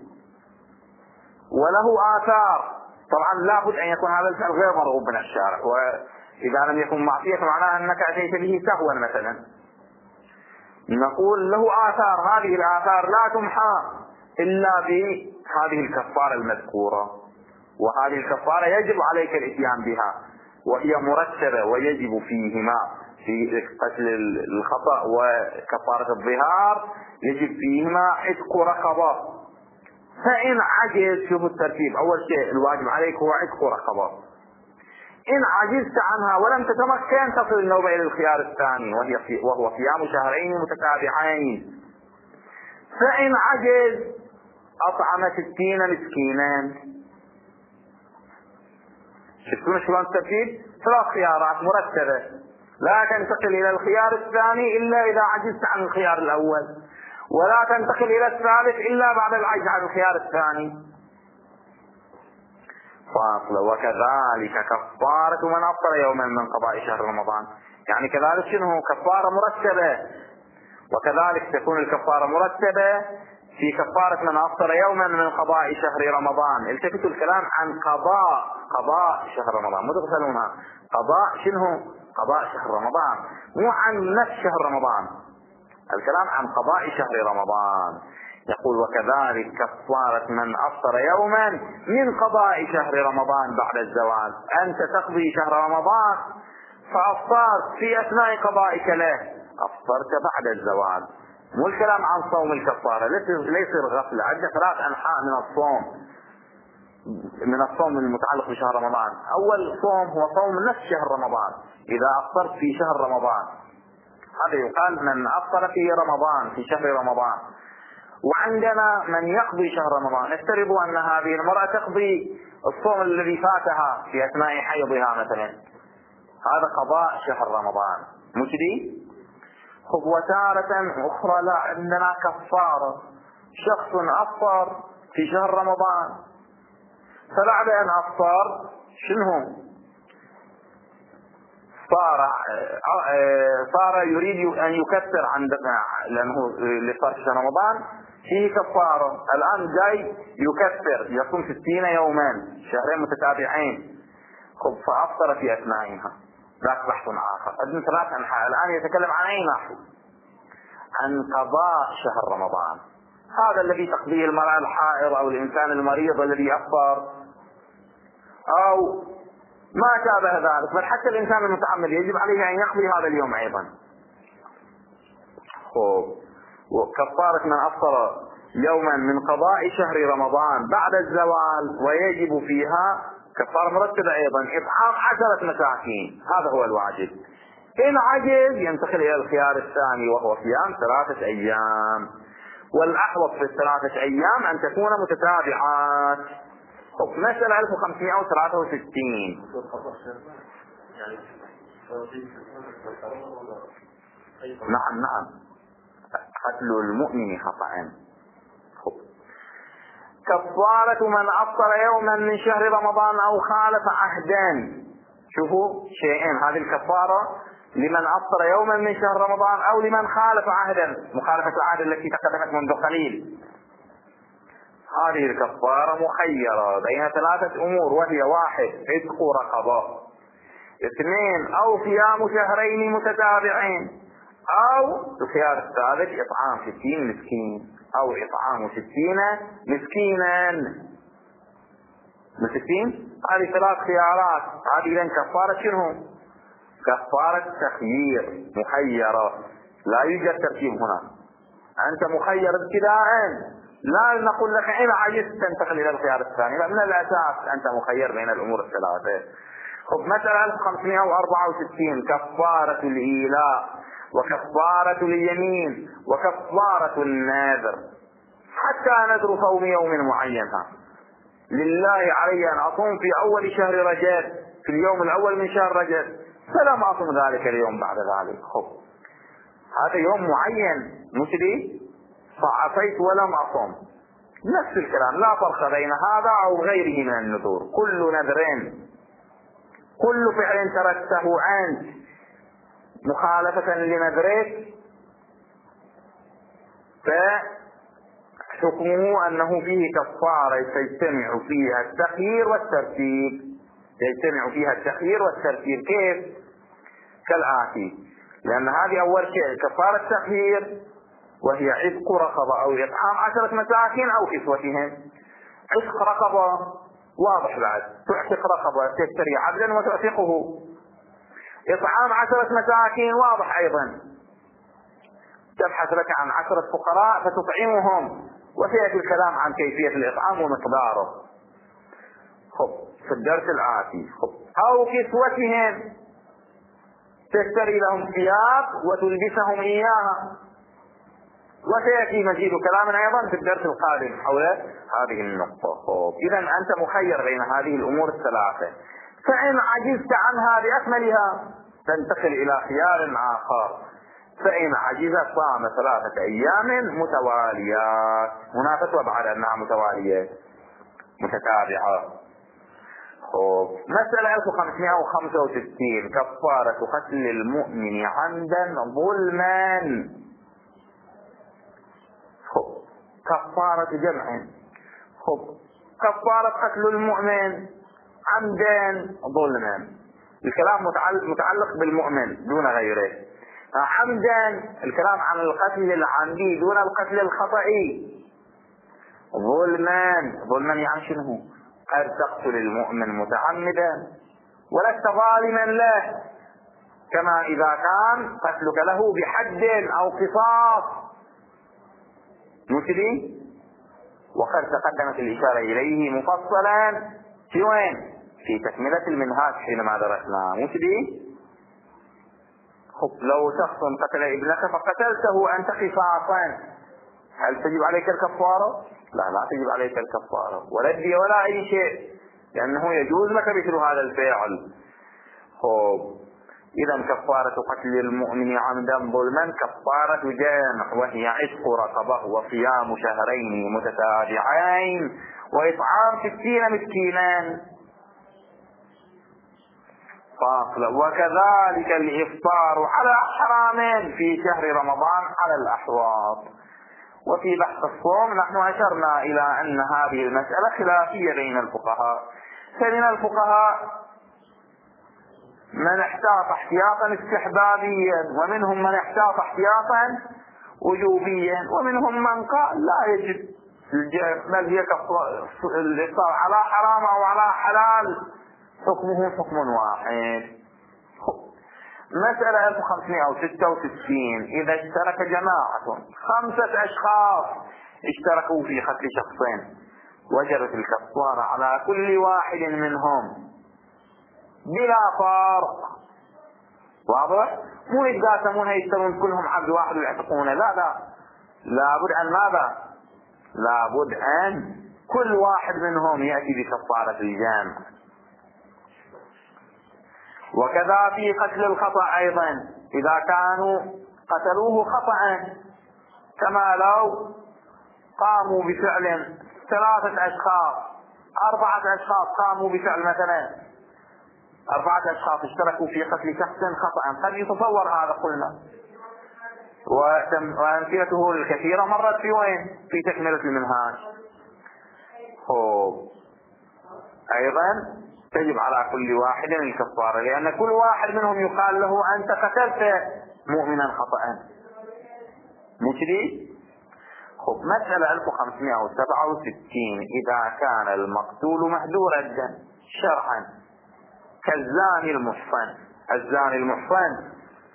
وله آثار، طبعا لا بد أن يكون هذا الفعل غير مرغوب من الشارع، وإذا لم يكن معصية فمعناها أنك أتيت به سهوا مثلا. نقول له آثار، هذه الآثار لا تمحى إلا بهذه الكفارة المذكورة، وهذه الكفارة يجب عليك الاتيان بها، وهي مرتبة ويجب فيهما، في قتل الخطأ وكفارة الظهار يجب فيهما عتق رقبة. فإن عجز، شوفوا الترتيب، أول شيء الواجب عليك هو عتق رقبة. إن عجزت عنها ولم تتمكن تصل النوبة إلى الخيار الثاني، وهي وهو صيام شهرين متتابعين. فإن عجز أطعم ستين مسكينا. شفتون شلون الترتيب؟ ثلاث خيارات مرتبة، لا تنتقل إلى الخيار الثاني إلا إذا عجزت عن الخيار الأول، ولا تنتقل إلى الثالث إلا بعد العجز عن الخيار الثاني. فاصل. وكذلك كفارة من أفطر يوما من قضاء شهر رمضان، يعني كذلك شنو كفارة مرتبة. وكذلك تكون الكفارة مرتبة في كفارة من أفطر يوما من قضاء شهر رمضان. التفتوا الكلام عن قضاء قضاء شهر رمضان، مو تغفلونها. قضاء شنو؟ قضاء شهر رمضان، مو عن نفس شهر رمضان، الكلام عن قضاء شهر رمضان. يقول وكذلك كفارة من أفطر يوما من قضاء شهر رمضان بعد الزوال. أنت تقضي شهر رمضان فأفطرت في أثناء قضائك له، أفطرت بعد الزوال، مو الكلام عن صوم الكفارة، ليس الغفلة. عندنا ثلاث أنحاء من الصوم، من الصوم المتعلق بشهر رمضان. أول صوم هو صوم نفس شهر رمضان، إذا أفطرت في شهر رمضان هذا يقال من أفطر في رمضان، في شهر رمضان. وعندنا من يقضي شهر رمضان. افترضوا أن هذه المرأة تقضي الصوم الذي فاتها في أثناء حيضها مثلا، هذا قضاء شهر رمضان مجدي. خب وتارة أخرى لا، عندنا كفارة، شخص أفطر في شهر رمضان، فبعد أن أفطر شنو صار صار يريد أن يكفر عن لأنه لصار في شهر رمضان فيه كفارة، الآن جاي يكفر يصوم ستين يوما شهرين متتابعين، خب فأفطر في أثنائها، ذاك بحث آخر. ابن ثلاث أنحاء الآن يتكلم عن أي نحو؟ عن قضاء شهر رمضان، هذا الذي تقضيه المرأة الحائض أو الإنسان المريض الذي يفطر أو ما شابه ذلك، بل حتى الإنسان المتعمد يجب عليه أن يقضي هذا اليوم أيضا. وكفارة من أفطر يوما من قضاء شهر رمضان بعد الزوال ويجب فيها كفارة مرتبة أيضا إطعام عشرة مساكين، هذا هو الواجب. إن عجز ينتقل إلى الخيار الثاني وهو صيام ثلاثة أيام، والأحوط في الثلاثة أيام أن تكون متتابعات. مسألة ألف وخمسمائة وثلاثة وستين. نعم نعم، قتل المؤمن خطأ. كفارة من أفطر يوما من شهر رمضان أو خالف عهدا. شوفوا شيئين، هذه الكفارة لمن أفطر يوما من شهر رمضان أو لمن خالف عهدا، مخالفة العهد التي تقدمت منذ قليل. هذه الكفارة مخيرة بين ثلاثة أمور، وهي واحد عتق رقبة، اثنين أو صيام شهرين متتابعين، أو الخيار الثالث إطعام ستين مسكين أو إطعام ستين مسكينا. مسكين هذه ثلاث خيارات. هذه إذن كفارة شنو؟ كفارة تخيير مخيرة، لا يوجد ترتيب هنا، أنت مخير ابتداء، لا نقول لك إن عجزت تنتقل إلى الخيار الثاني، لا، من الأساس أنت مخير بين الأمور الثلاثة. خب مثلا ألف وخمسمائة وأربعة وستين كفارة الإيلاء وكفارة اليمين وكفارة النذر. حتى نذر صوم يوم معين، لله علي أن أصوم في أول شهر رجب في اليوم الأول من شهر رجب، فلم أصوم ذلك اليوم بعد ذلك. خب هذا يوم معين مسلي فعصيت ولم أصوم، نفس الكلام، لا فرق بين هذا أو غيره من النذور، كل نذرين كل فعل تركته أنت مخالفة لنذرك فحكمه أنه فيه كفارة يجتمع فيها التخيير والترتيب، يجتمع فيها التخيير والترتيب. كيف؟ كالآتي، لأن هذه أول شيء كفارة التخيير وهي عتق رقبة أو إطعام عشرة مساكين أو كسوتهم. عتق رقبة واضح، بعد تعتق رقبة تشتري عبدا وتعتقه. إطعام عشرة مساكين واضح أيضا، تبحث لك عن عشرة فقراء فتطعمهم، وسيأتي الكلام عن كيفية الإطعام ومقداره خب في الدرس الآتي. خب أو كسوتهم، تشتري لهم ثياب وتلبسهم إياها، وسيأتي مزيد كلام أيضا في الدرس القادم حول هذه النقطة. إذا أنت مخير بين هذه الأمور الثلاثة، فإن عجزت عنها بأكملها تنتقل إلى خيار آخر، فإن عجز صام ثلاثة أيام متواليات. هنا فتوى بعد أنها متوالية متتابعة. مسألة ألف وخمسمائة وخمسة وستين كفارة قتل المؤمن عمدا ظلما. كفارة جمع. خب كفارة قتل المؤمن عمدا ظلما، الكلام متعلق بالمؤمن دون غيره. عمدا الكلام عن القتل العمدي دون القتل الخطئي. ظلما، ظلما يعني شنو؟ قد تقتل المؤمن متعمدا ولست ظالما له، كما إذا كان قتلك له بحد أو قصاص مثلي. وقد تقدمت الإشارة إليه مفصلا في وين؟ في تكملة المنهاج حينما درسنا مثلي. خب لو شخص قتل ابنك فقتلته أنت قصاصا، هل تجب عليك الكفارة؟ لا، لا تجب عليك الكفارة ولا الدية ولا أي شيء، لأنه يجوز لك مثل هذا الفعل. خب إذا كفارة قتل المؤمن عمدا ظلما كفارة جامع، وهي عتق رقبة وصيام شهرين متتابعين وإطعام ستين مسكينا. فاصل. وكذلك الإفطار على حرام في شهر رمضان على الأحواض. وفي بحث الصوم نحن أشرنا إلى أن هذه المسألة خلافية بين الفقهاء، فمن الفقهاء من احتاط احتياطا استحبابيا، ومنهم من احتاط احتياطا وجوبيا، ومنهم من قال لا يجب، بل هي الإفطار على حرام أو على حلال حكمه حكم واحد. مسألة ألف وخمسمائة وستة وستين. إذا اشترك جماعة خمسة أشخاص اشتركوا في قتل شخصين وجبت الكفارة على كل واحد منهم بلا فرق. واضح؟ مو يتقاسمون يشترون كلهم عبد واحد ويعتقون، لا لا، لابد أن ماذا؟ لابد أن كل واحد منهم يأتي بكفارة الجمع. وكذا في قتل الخطأ أيضا، إذا كانوا قتلوه خطأ، كما لو قاموا بفعل ثلاثة أشخاص أربعة أشخاص قاموا بفعل مثلا أربعة أشخاص اشتركوا في قتل شخص خطأ، قد يتصور هذا قلنا، وأمثلته الكثيرة مرت في وين؟ في تكملة المنهاج. أيضا تجب على كل واحد الكفارة، لأن كل واحد منهم يقال له أنت قتلت مؤمنا خطأ، مش دي؟ خب مسألة ألف وخمسمائة وسبعة وستين. إذا كان المقتول مهدور الدم شرعا كالزاني المحصن، الزاني المحصن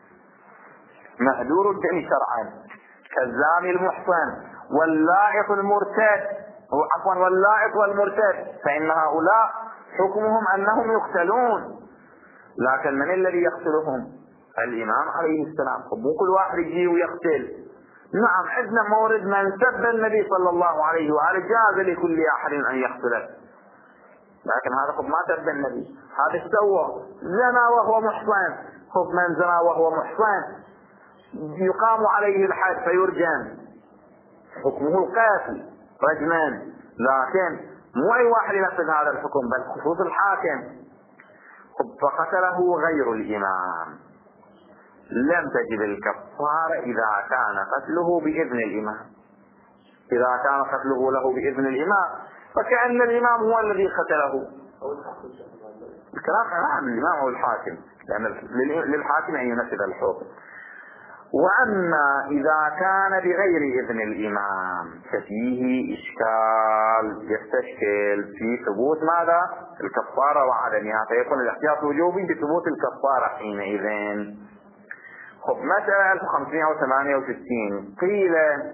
مهدور الدم شرعا كالزاني المحصن واللائق المرتد، عفوا واللائق والمرتد، فإن هؤلاء حكمهم أنهم يقتلون، لكن من الذي يقتلهم؟ الإمام عليه السلام. مو كل واحد يجي ويقتل. نعم عندنا مورد من سب النبي صلى الله عليه وآله جاز لكل أحد أن يقتله، لكن هذا خب ما سب النبي، هذا سوى زنا وهو محصن، خب من زنا وهو محصن يقام عليه الحد فيرجم، حكمه القتل رجما، لكن مو أي واحد ينفذ هذا الحكم بل خصوص الحاكم. فقتله غير الإمام لم تجب الكفارة إذا كان قتله بإذن الإمام. إذا كان قتله له بإذن الإمام فكأن الإمام هو الذي قتله. الكلام عن الإمام أو الحاكم، لأن للحاكم أن ينفذ الحكم. وأما إذا كان بغير إذن الإمام ففيه إشكال يستشكل في ثبوت ماذا؟ الكفارة وعدمها، فيكون الاحتياط وجوبي بثبوت الكفارة حينئذ. خب مسألة ألف وخمسمائة وثمانية وستين. قيل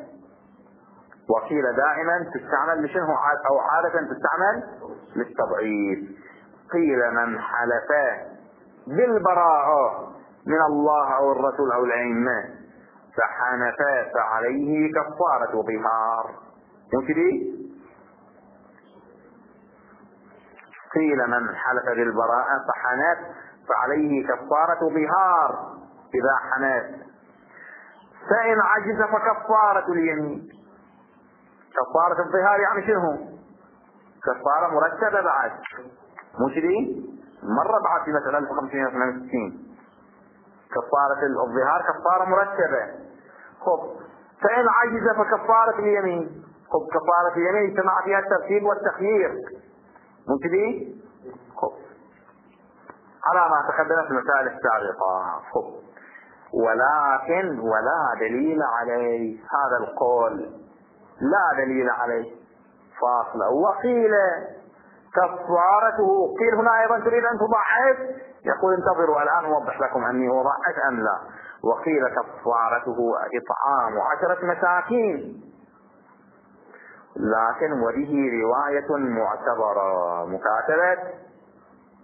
وقيل دائما تستعمل لشنه أو عادة تستعمل للتضعيف. قيل من حلف بالبراءة من الله أو الرسول أو الأئمة فحنف فعليه كفارة ظهار. ممكن؟ قيل من حلف بالبراءة فحنف فعليه كفارة ظهار إذا حنف، فإن عجز فكفارة اليمين. كفارة الظهار يعني شنو؟ كفارة مرتبة بعد، مش دي؟ مرة بعد في مثلا ألف وخمسمائة واثنين وستين كفارة الظهار كفارة مرتبة. خب فإن عجز فكفارة اليمين. خب كفارة اليمين اجتمع فيها الترتيب والتخيير، مش دي؟ خب على ما تقدم في المسائل السابقة. خب ولكن ولا دليل عليه، هذا القول لا دليل عليه. فاصلة. وقيل كفارته، قيل هنا أيضا تريد أن تضعف، يقول انتظروا الآن أوضح لكم أني أضعف أم لا. وقيل كفارته إطعام عشرة مساكين، لكن وبه رواية معتبرة، مكاتبة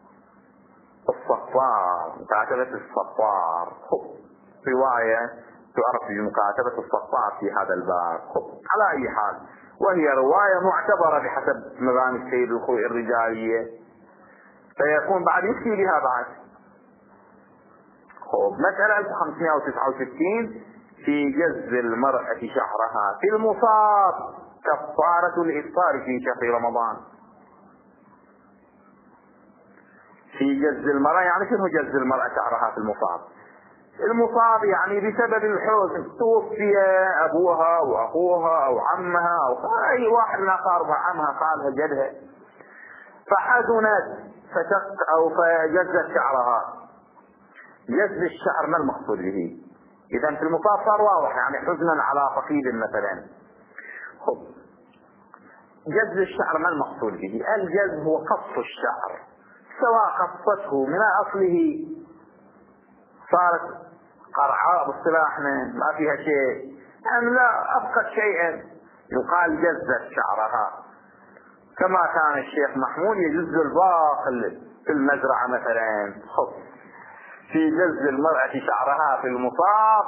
الصفار، مكاتبة الصفار رواية تعرف بمكاتبة الصفار في هذا الباب. على أي حال، وهي رواية معتبرة بحسب مباني السيد الخوئي الرجالية، فيكون بعد يفتي بها بعد. خب مسألة ألف وخمسمائة وتسعة وستين في جز المرأة شعرها في المصاب كفارة الإفطار في شهر رمضان. في جز المرأة يعني شنو جز المرأة شعرها في المصاب؟ المصاب يعني بسبب الحزن، توفي أبوها وأخوها أو عمها أو أي واحد من أقاربها، عمها خالها جدها، فحزنت فشق أو فجزت شعرها. جز الشعر ما المقصود به؟ إذا في المصاب صار واضح، يعني حزنا على فقيد مثلا. خب جز الشعر ما المقصود به؟ الجز هو قص الشعر، سواء قصته من أصله صارت قرعاء باصطلاحنا ما فيها شيء، أم لا أبقت شيئا يقال جزت شعرها، كما كان الشيخ محمود يجز الباقل في المزرعة مثلا. خب في جز المرأة شعرها في المصاب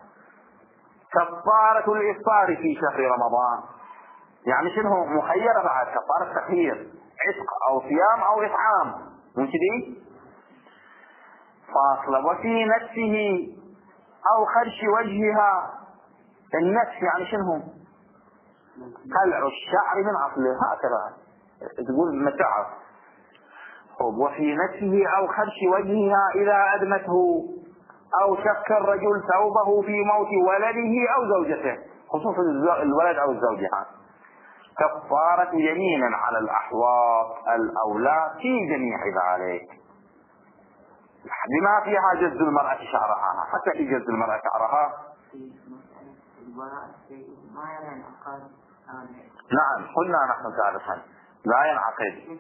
كفارة الإفطار في شهر رمضان. يعني شنو مخيرة بعد كفارة تخيير، عتق أو صيام أو إطعام، مو كذي؟ فاصلة. وفي نفسه أو خرش وجهها. النفس يعني شنو؟ قلع الشعر من أصله، هكذا تقول متعب. وفي نفسه أو خرش وجهها إذا أدمته، أو شك الرجل ثوبه في موت ولده أو زوجته، خصوصا الولد أو الزوجة، كفارة يمين على الأحواط الأولى في جميع ذلك، بما فيها جز المرأة شعرها. حتى في جز المرأة شعرها نعم قلنا نحن سابقا لا ينعقد.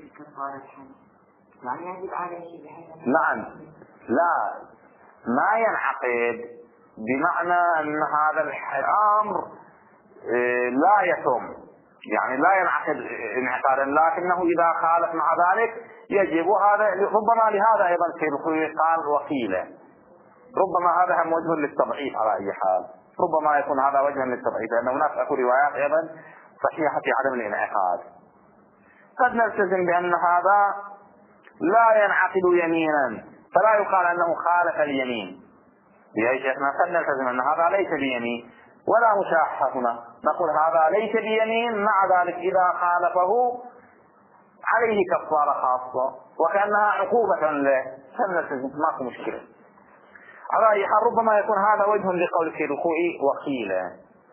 نعم لا ما ينعقد، بمعنى أن هذا الأمر لا يتم، يعني لا ينعقد انعقادا، لكنه إذا خالف مع ذلك يجب هذا. ربما لهذا أيضا السيد الخوئي قال وكيلا، ربما هذا هم وجه للتضعيف. على أي حال ربما يكون هذا وجها للتضعيف، لأن هناك روايات أيضا صحيحة في عدم الانعقاد. قد نلتزم بأن هذا لا ينعقد يمينا، فلا يقال أنه خالف اليمين. يا شيخنا قد نلتزم أن هذا ليس بيمين ولا مشاحة، هنا نقول هذا ليس بيمين، مع ذلك إذا خالفه عليه كفارة خاصة وكأنها عقوبة له، فلنلتزم ماكو مشكلة. على أي حال ربما يكون هذا وجه لقول السيد الخوئي وكيلا.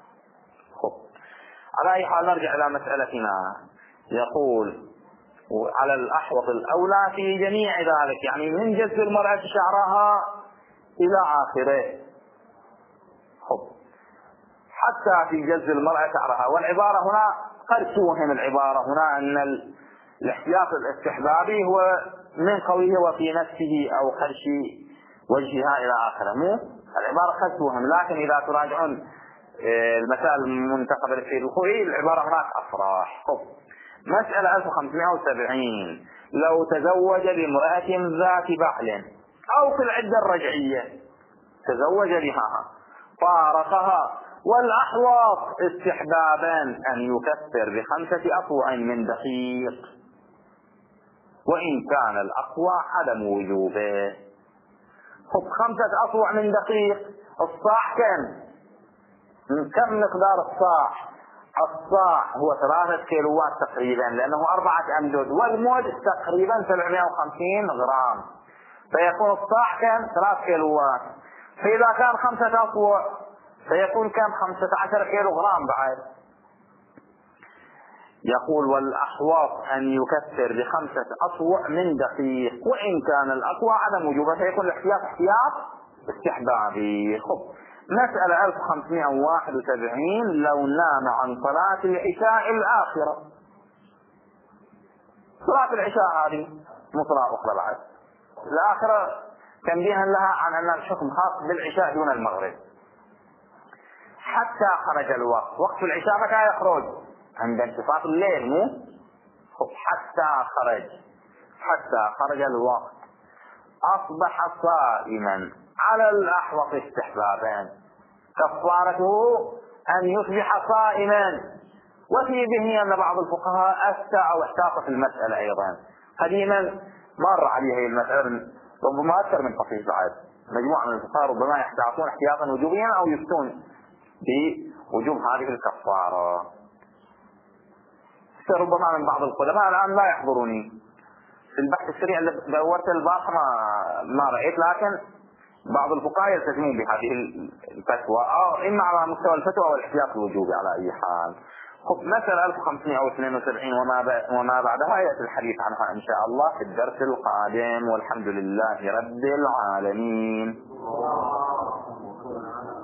على أي حال نرجع إلى مسألتنا. يقول على الأحوط الأولى في جميع ذلك، يعني من جز المرأة شعرها إلى آخره. خب حتى في جز المرأة شعرها، والعبارة هنا قد توهم العبارة هنا أن الاحتياط الاستحبابي هو من قوله وفي نفسه أو خرش وجهها إلى آخره، مو العبارة قد توهم، لكن إذا تراجعون المسائل المنتخبة للسيد الخوئي العبارة هناك أصراح. خب مسألة ألف وخمسمائة وسبعين، لو تزوج بامرأة ذات بعل أو في العدة الرجعية، تزوج بها فارقها، والأحوط استحبابا أن يكفر بخمسة أصوع من دقيق، وإن كان الأقوى عدم وجوبه. خب خمسة أصوع من دقيق، الصاع كم؟ كم مقدار الصاع؟ الصاع هو ثلاثة كيلوات تقريبا، لأنه أربعة أمداد، والمود تقريبا سبعمائة وخمسين غرام، فيكون الصاع كم؟ ثلاث كيلوات. فإذا كان خمسة أصوع فيكون كم؟ خمسة عشر كيلو غرام بعد. يقول والأحواط أن يكثر بخمسة أصوع من دقيق، وإن كان الأقوى عدم وجوبه، فيكون الاحتياط احتياط استحبابي. خب مسألة ألف وخمسمائة وواحد وسبعين، لو نام عن صلاة العشاء الآخرة. صلاة العشاء هذه مو صلاة أخرى بعد، الآخرة تنبيها لها عن أن الحكم خاص بالعشاء دون المغرب. حتى خرج الوقت، وقت العشاء متى يخرج؟ عند انتصاف الليل، مو حتى خرج، حتى خرج الوقت أصبح صائما على الأحوط استحبابان. كفارته أن يصبح صائما. وفي ذهني أن بعض الفقهاء أفتى أو احتاط في المسألة أيضا قديما، مر عليه هي المسألة ربما أكثر من فقيه بعد، مجموعة من الفقهاء ربما يحتاطون احتياطا وجوبيا أو يفتون بوجوب هذه الكفارة. ربما من بعض القدماء الآن لا يحضرني في البحث السريع اللي دورت الباقة ما ما رأيت، لكن بعض الفقهاء يلتزمون بهذه الفتوى أو إما على مستوى الفتوى أو الاحتياط الوجوبي على أي حال. مسألة ألف وخمسمائة واثنين وسبعين وما وما بعدها يأتي الحديث عنها إن شاء الله في الدرس القادم، والحمد لله رب العالمين.